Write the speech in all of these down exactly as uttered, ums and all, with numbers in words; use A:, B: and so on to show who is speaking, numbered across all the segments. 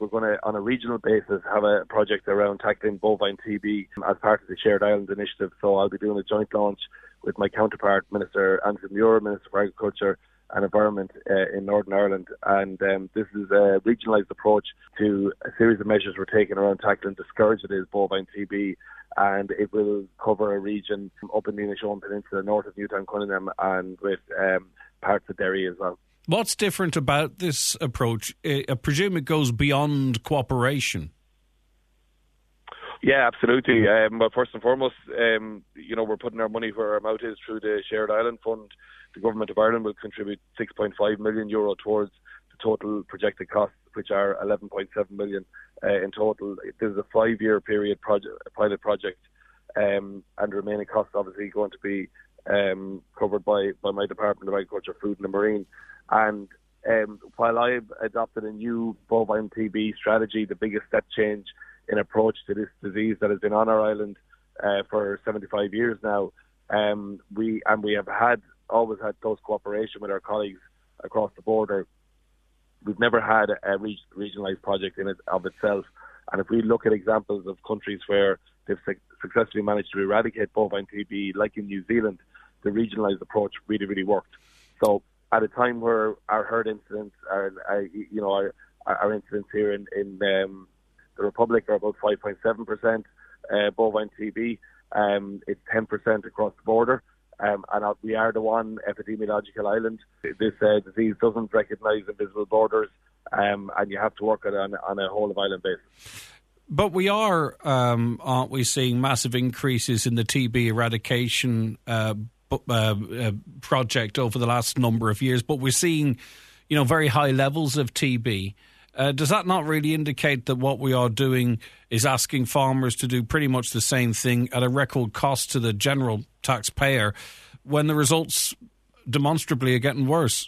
A: we're going to, on a regional basis, have a project around tackling bovine T B as part of the Shared Islands Initiative. So I'll be doing a joint launch with my counterpart, Minister Andrew Muir, Minister for Agriculture and Environment uh, in Northern Ireland. And um, this is a regionalised approach to a series of measures we're taking around tackling the scourge that is bovine T B. And it will cover a region up in the Inishowen Peninsula, north of Newtown Cunningham, and with um, parts of Derry as well.
B: What's different about this approach? I presume it goes beyond cooperation.
A: Yeah, absolutely. Um, but first and foremost, um, you know, we're putting our money where our mouth is through the Shared Island Fund. The Government of Ireland will contribute six point five million euro towards the total projected costs, which are eleven point seven million uh, in total. This is a five-year period project, a pilot project, um, and the remaining costs obviously going to be um, covered by, by my Department of Agriculture, Food and the Marine. And um, while I've adopted a new bovine T B strategy, the biggest step change in approach to this disease that has been on our island uh, for seventy-five years now, um, we and we have had always had close cooperation with our colleagues across the border. We've never had a reg- regionalised project in it of itself. And if we look at examples of countries where they've su- successfully managed to eradicate bovine T B, like in New Zealand, the regionalised approach really, really worked. So at a time where our herd incidents, are, are you know, our, our incidents here in, in um, the Republic are about five point seven percent uh, bovine T B. Um, it's ten percent across the border. Um, and uh, we are the one epidemiological island. This uh, disease doesn't recognise invisible borders, um, and you have to work it on, on a whole of island basis.
B: But we are, um, aren't we, seeing massive increases in the T B eradication uh, uh, uh, project over the last number of years? But we're seeing, you know, very high levels of T B. Uh, does that not really indicate that what we are doing is asking farmers to do pretty much the same thing at a record cost to the general taxpayer when the results demonstrably are getting worse?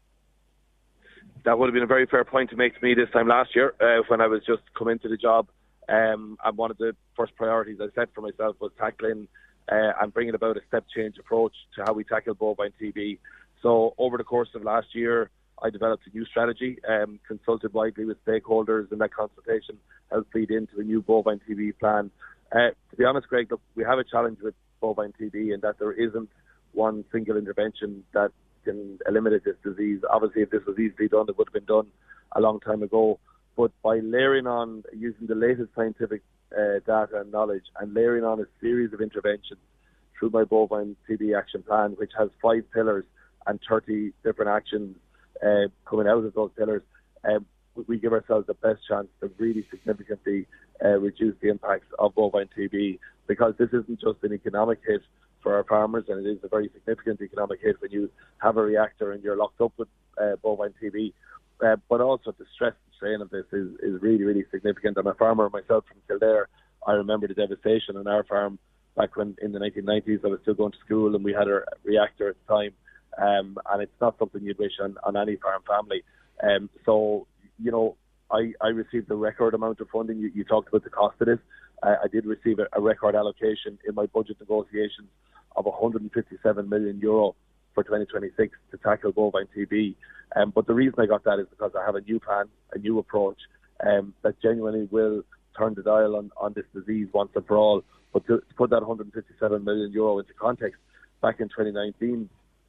A: That would have been a very fair point to make to me this time last year uh, when I was just come into the job. Um, and one of the first priorities I set for myself was tackling uh, and bringing about a step change approach to how we tackle bovine T B. So over the course of last year, I developed a new strategy, um, consulted widely with stakeholders, and that consultation helped feed into a new bovine T B plan. Uh, to be honest, Greg, look, we have a challenge with bovine T B in that there isn't one single intervention that can eliminate this disease. Obviously, if this was easily done, it would have been done a long time ago. But by layering on, using the latest scientific uh, data and knowledge, and layering on a series of interventions through my bovine T B action plan, which has five pillars and thirty different actions Uh, coming out of those pillars, um, we give ourselves the best chance to really significantly uh, reduce the impacts of bovine T B, because this isn't just an economic hit for our farmers, and it is a very significant economic hit when you have a reactor and you're locked up with uh, bovine T B. Uh, but also the stress and strain of this is, is really, really significant. I'm a farmer myself from Kildare. I remember the devastation on our farm back when in the nineteen nineties I was still going to school, and we had a reactor at the time. Um, and it's not something you'd wish on, on any farm family. Um, so, you know, I, I received a record amount of funding. You, you talked about the cost of this. Uh, I did receive a, a record allocation in my budget negotiations of one hundred fifty-seven million euro for twenty twenty-six to tackle bovine T B. Um, but the reason I got that is because I have a new plan, a new approach um, that genuinely will turn the dial on, on this disease once and for all. But to, to put that one hundred fifty-seven million euro into context, back in twenty nineteen,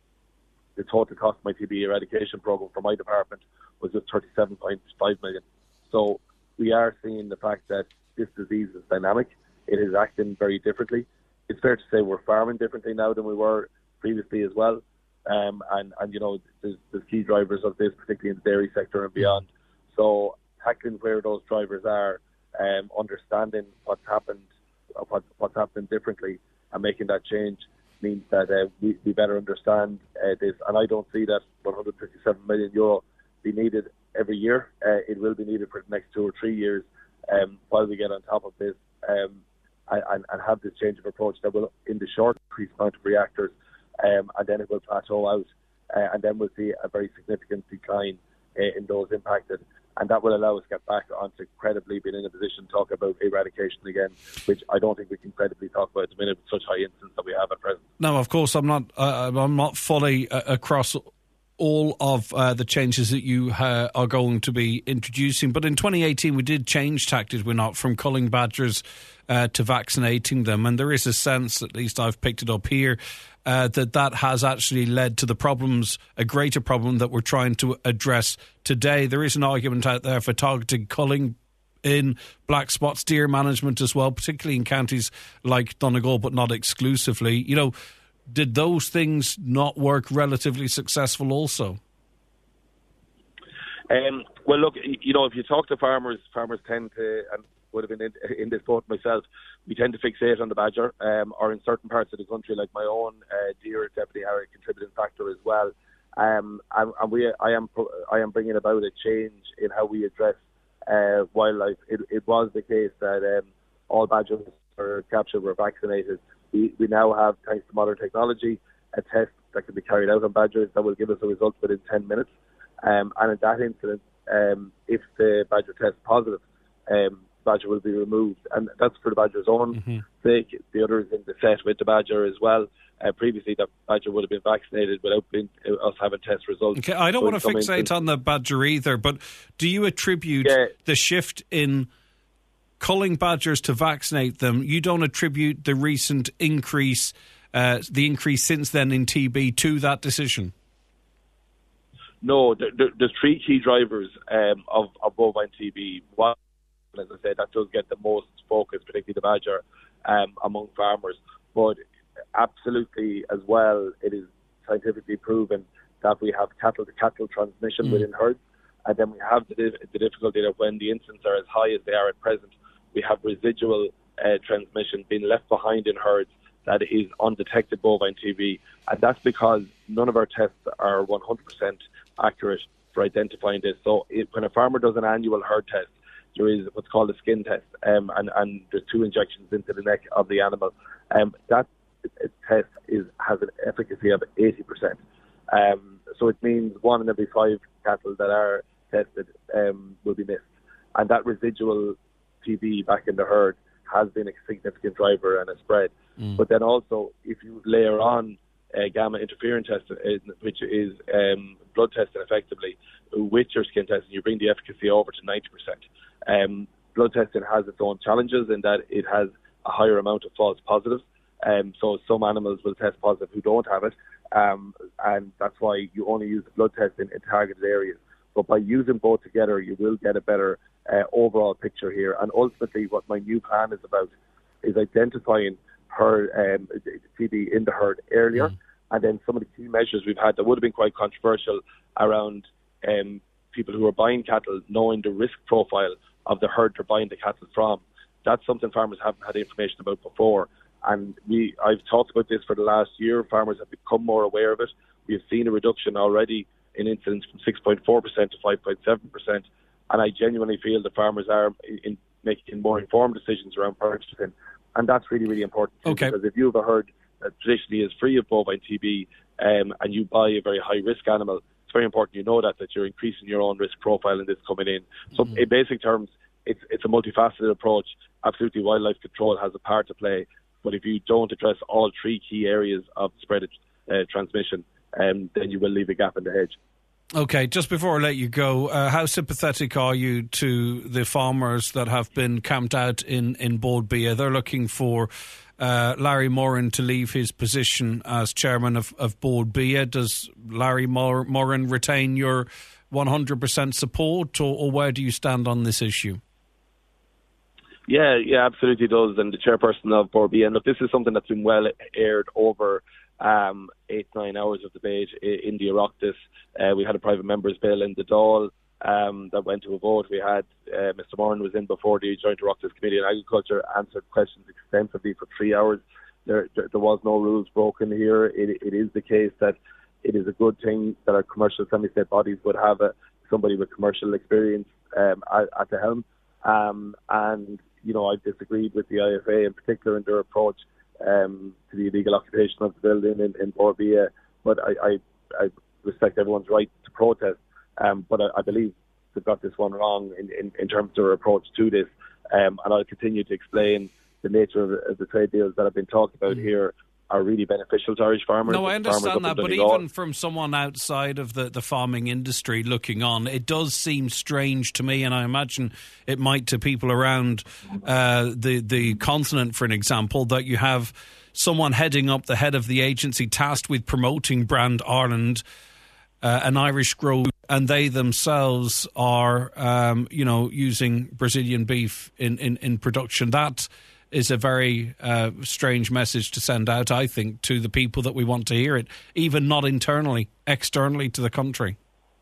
A: the total cost of my T B eradication program for my department was just thirty-seven point five million. So we are seeing the fact that this disease is dynamic. It is acting very differently. It's fair to say we're farming differently now than we were previously as well. Um, and, and, you know, there's, there's key drivers of this, particularly in the dairy sector and beyond. So tackling where those drivers are, um, understanding what's happened, what, what's happening differently, and making that change means that uh, we, we better understand uh, this. And I don't see that one hundred fifty-seven million euro be needed every year. Uh, it will be needed for the next two or three years um, while we get on top of this um, and, and have this change of approach that will, in the short, increase the amount of reactors, um, and then it will plateau out. Uh, and then we'll see a very significant decline uh, in those impacted. And that will allow us to get back onto credibly being in a position to talk about eradication again, which I don't think we can credibly talk about at the minute with such high incidence that we have at present.
B: No, of course, I'm not. Uh, I'm not fully uh, across all of uh, the changes that you uh, are going to be introducing. But in twenty eighteen, we did change tack, did we not, from culling badgers uh, to vaccinating them. And there is a sense, at least I've picked it up here, uh, that that has actually led to the problems, a greater problem that we're trying to address today. There is an argument out there for targeted culling in black spots deer management as well, particularly in counties like Donegal, but not exclusively. You know, did those things not work relatively successful also?
A: Um, well, look, you know, if you talk to farmers, farmers tend to, and would have been in, in this boat myself, we tend to fixate on the badger, um, or in certain parts of the country, like my own, uh, deer definitely are a contributing factor as well. Um, and, and we, I am, I am bringing about a change in how we address uh, wildlife. It, it was the case that um, all badgers were captured were vaccinated. We, we now have, thanks to modern technology, a test that can be carried out on badgers that will give us a result within ten minutes. Um, and in that incident, um, if the badger tests positive, um, the badger will be removed. And that's for the badger's own mm-hmm. sake. The others in the set with the badger as well. Uh, previously, that badger would have been vaccinated without being, uh, us having test results.
B: Okay, I don't so want to fixate instance, on the badger either, but do you attribute yeah. the shift in culling badgers to vaccinate them? You don't attribute the recent increase, uh, the increase since then in T B to that decision?
A: No, there, there, there's three key drivers um, of, of bovine T B. One, as I said, that does get the most focus, particularly the badger, um, among farmers. But absolutely as well, it is scientifically proven that we have cattle-to-cattle transmission mm. within herds. And then we have the, the difficulty that when the incidents are as high as they are at present, we have residual uh, transmission being left behind in herds that is undetected bovine T B. And that's because none of our tests are one hundred percent accurate for identifying this. So it, when a farmer does an annual herd test, there is what's called a skin test, um, and, and there's two injections into the neck of the animal. Um, that test is has an efficacy of eighty percent. Um, so it means one in every five cattle that are tested um, will be missed. And that residual T B back in the herd has been a significant driver and a spread. Mm. But then also, if you layer on uh, gamma interferon testing, which is um, blood testing effectively, with your skin testing, you bring the efficacy over to ninety percent. Um, blood testing has its own challenges in that it has a higher amount of false positives. Um, so some animals will test positive who don't have it, um, and that's why you only use the blood test in, in targeted areas. But by using both together, you will get a better uh, overall picture here. And ultimately, what my new plan is about is identifying herd um, T B in the herd earlier, mm. and then some of the key measures we've had that would have been quite controversial around um, people who are buying cattle knowing the risk profile of the herd they're buying the cattle from. That's something farmers haven't had information about before. And we, I've talked about this for the last year. Farmers have become more aware of it. We've seen a reduction already in incidents from six point four percent to five point seven percent. And I genuinely feel the farmers are in, in making more informed decisions around purchasing. And that's really, really important. Too,
B: okay.
A: Because if you have a herd that traditionally is free of bovine T B um, and you buy a very high-risk animal, it's very important you know that, that you're increasing your own risk profile in this coming in. So mm-hmm. in basic terms, it's, it's a multifaceted approach. Absolutely, wildlife control has a part to play. But if you don't address all three key areas of spread uh, transmission, um, then you will leave a gap in the hedge.
B: Okay, just before I let you go, uh, how sympathetic are you to the farmers that have been camped out in, in Bord Bia? They're looking for uh, Larry Moran to leave his position as chairman of, of Bord Bia. Does Larry Mor- Moran retain your one hundred percent support, or, or where do you stand on this issue?
A: Yeah, yeah, absolutely does. And the chairperson of Bord Bia, and look, this is something that's been well aired over um, eight, nine hours of debate in the Oireachtas. Uh, we had a private member's bill in the Dáil um, that went to a vote. We had uh, Mister Moran was in before the Joint Oireachtas Committee on Agriculture, answered questions extensively for three hours. There, there, there was no rules broken here. It, it is the case that it is a good thing that our commercial semi-state bodies would have a, somebody with commercial experience um, at, at the helm. Um, and you know, I disagreed with the I F A in particular in their approach um, to the illegal occupation of the building in, in Bord Bia. But I, I, I respect everyone's right to protest. Um, but I, I believe they've got this one wrong in, in, in terms of their approach to this. Um, and I'll continue to explain the nature of, of the trade deals that have been talked about mm-hmm. here. are really beneficial to Irish farmers.
B: No, I understand that, but even
A: all.
B: from someone outside of the, the farming industry looking on, it does seem strange to me, and I imagine it might to people around uh, the, the continent, for an example, that you have someone heading up the head of the agency tasked with promoting Brand Ireland, uh, an Irish grower, and they themselves are, um, you know, using Brazilian beef in, in, in production. That is a very uh, strange message to send out, I think, to the people that we want to hear it, even not internally, externally to the country.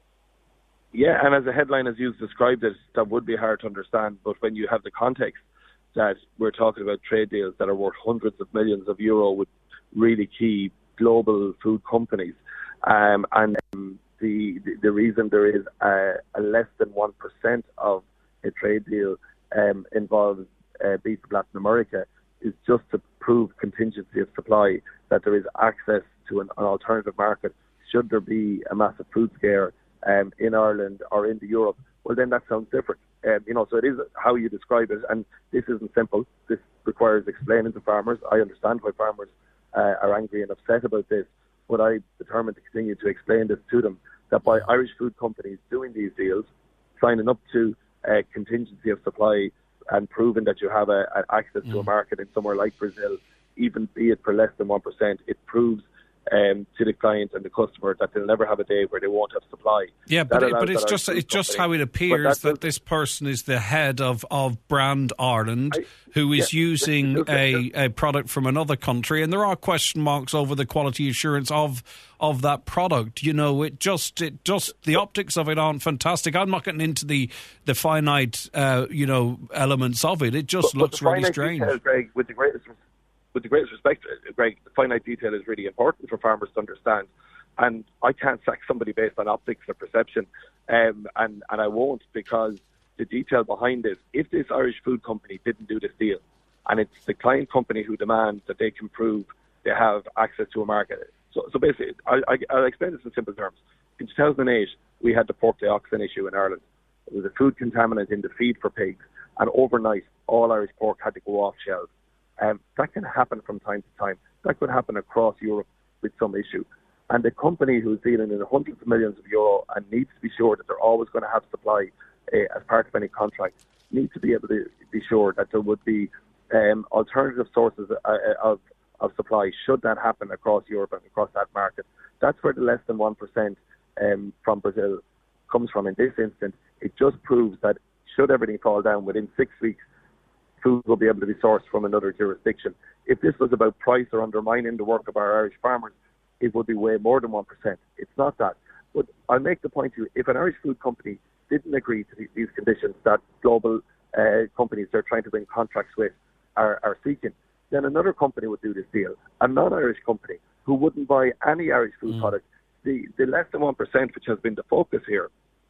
A: Yeah, and as a headline, as you've described it, that would be hard to understand. But when you have the context that we're talking about trade deals that are worth hundreds of millions of euro with really key global food companies, um, and um, the, the the reason there is a, a less than one percent of a trade deal um, involves uh, beef of Latin America is just to prove contingency of supply, that there is access to an, an alternative market should there be a massive food scare um, in Ireland or into Europe. Well, then that sounds different. Um, you know, so it is how you describe it, and this isn't simple. This requires explaining to farmers. I understand why farmers uh, are angry and upset about this, but I'm determined to continue to explain this to them, that by Irish food companies doing these deals, signing up to uh, contingency of supply and proving that you have a, a access mm. to a market in somewhere like Brazil, even be it for less than one percent, it proves Um, to the client and the customer that they'll never have a day where they won't have supply.
B: Yeah, but, it, but it's just it's just how it appears that, that this person is the head of, of Brand Ireland, I, who is yeah, using it, it, a, a product from another country, and there are question marks over the quality assurance of of that product. You know, it just it just the optics of it aren't fantastic. I'm not getting into the the finite uh, you know elements of it. It just but, looks but really strange.
A: Details, Greg, with the greatest With the greatest respect, Greg, the finite detail is really important for farmers to understand. And I can't sack somebody based on optics or perception, um, and, and I won't, because the detail behind it, if this Irish food company didn't do this deal, and it's the client company who demands that they can prove they have access to a market. So, so basically, I, I, I'll explain this in simple terms. In two thousand eight, we had the pork dioxin issue in Ireland. It was a food contaminant in the feed for pigs, and overnight, all Irish pork had to go off shelves. Um, that can happen from time to time. That could happen across Europe with some issue. And the company who's dealing in hundreds of millions of euro and needs to be sure that they're always going to have supply uh, as part of any contract, needs to be able to be sure that there would be um, alternative sources uh, of, of supply should that happen across Europe and across that market. That's where the less than one percent um, from Brazil comes from in this instance. It just proves that should everything fall down within six weeks, food will be able to be sourced from another jurisdiction. If this was about price or undermining the work of our Irish farmers, it would be way more than one percent. It's not that. But I'll make the point to you, if an Irish food company didn't agree to these conditions that global uh, companies they're trying to win contracts with are, are seeking, then another company would do this deal. A non-Irish company who wouldn't buy any Irish food mm. product. The, the less than one percent, which has been the focus here,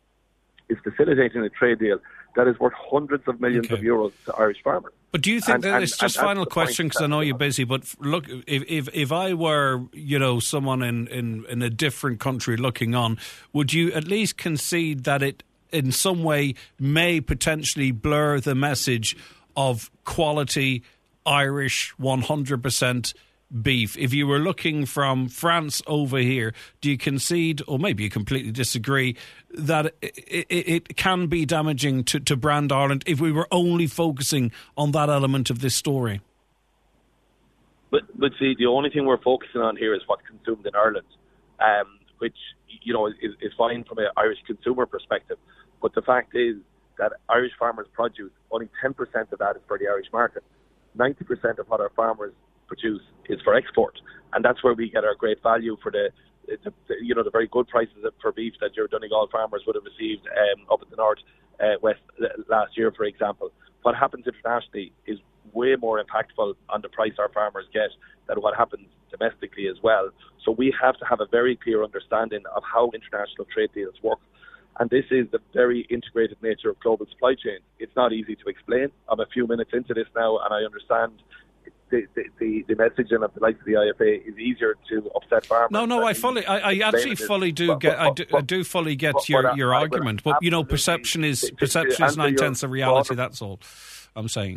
A: is facilitating a trade deal that is worth hundreds of millions okay. of euros to Irish farmers.
B: But do you think
A: and,
B: that
A: and,
B: it's just
A: and
B: final question, because I know you're busy, but look, if, if if I were, you know, someone in, in, in a different country looking on, would you at least concede that it in some way may potentially blur the message of quality Irish one hundred percent beef? If you were looking from France over here, do you concede, or maybe you completely disagree, that it, it, it can be damaging to, to Brand Ireland if we were only focusing on that element of this story?
A: But but see, the only thing we're focusing on here is what's consumed in Ireland, um, which, you know, is, is fine from an Irish consumer perspective. But the fact is that Irish farmers' produce, only ten percent of that is for the Irish market. ninety percent of what our farmers produce is for export, and that's where we get our great value for the, the, the you know the very good prices for beef that your Donegal farmers would have received um, up in the north uh, west last year, for example. What happens internationally is way more impactful on the price our farmers get than what happens domestically as well. So we have to have a very clear understanding of how international trade deals work. And this is the very integrated nature of global supply chain. It's not easy to explain. I'm a few minutes into this now, and I understand The, the, the messaging of the likes of the I F A is easier to upset farmers.
B: No, no, I fully, I, I actually fully do
A: but,
B: get,
A: but,
B: I do,
A: but,
B: I do fully get
A: but,
B: your,
A: but,
B: your
A: I,
B: argument. But, you know, perception is
A: to,
B: perception
A: to
B: is nine
A: your,
B: tenths of reality. That's all I'm saying.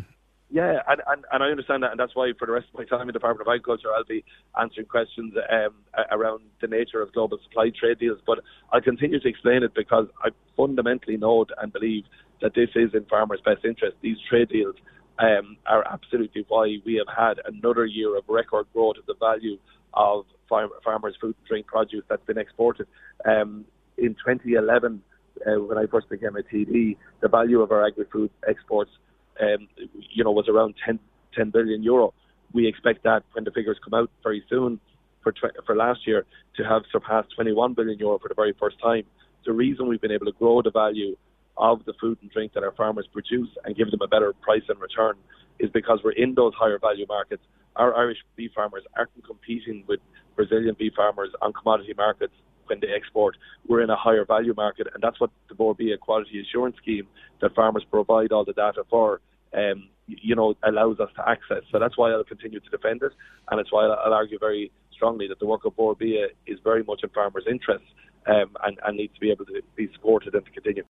A: Yeah, and, and, and I understand that, and that's why for the rest of my time in the Department of Agriculture, I'll be answering questions um, around the nature of global supply trade deals. But I'll continue to explain it because I fundamentally know and believe that this is in farmers' best interest. These trade deals um, are absolutely why we have had another year of record growth of the value of farm, farmers' food and drink produce that's been exported. Um, in twenty eleven, uh, when I first became a T D, the value of our agri-food exports Um, you know, was around ten, ten billion euro. We expect that when the figures come out very soon for tw- for last year to have surpassed twenty-one billion euro for the very first time. The reason we've been able to grow the value of the food and drink that our farmers produce and give them a better price in return is because we're in those higher value markets. Our Irish beef farmers aren't competing with Brazilian beef farmers on commodity markets when they export. We're in a higher value market, and that's what the Borbia Quality Assurance Scheme that farmers provide all the data for, um, you know, allows us to access. So that's why I'll continue to defend it, and it's why I'll argue very strongly that the work of Borbia is very much in farmers' interests um, and, and needs to be able to be supported and to continue.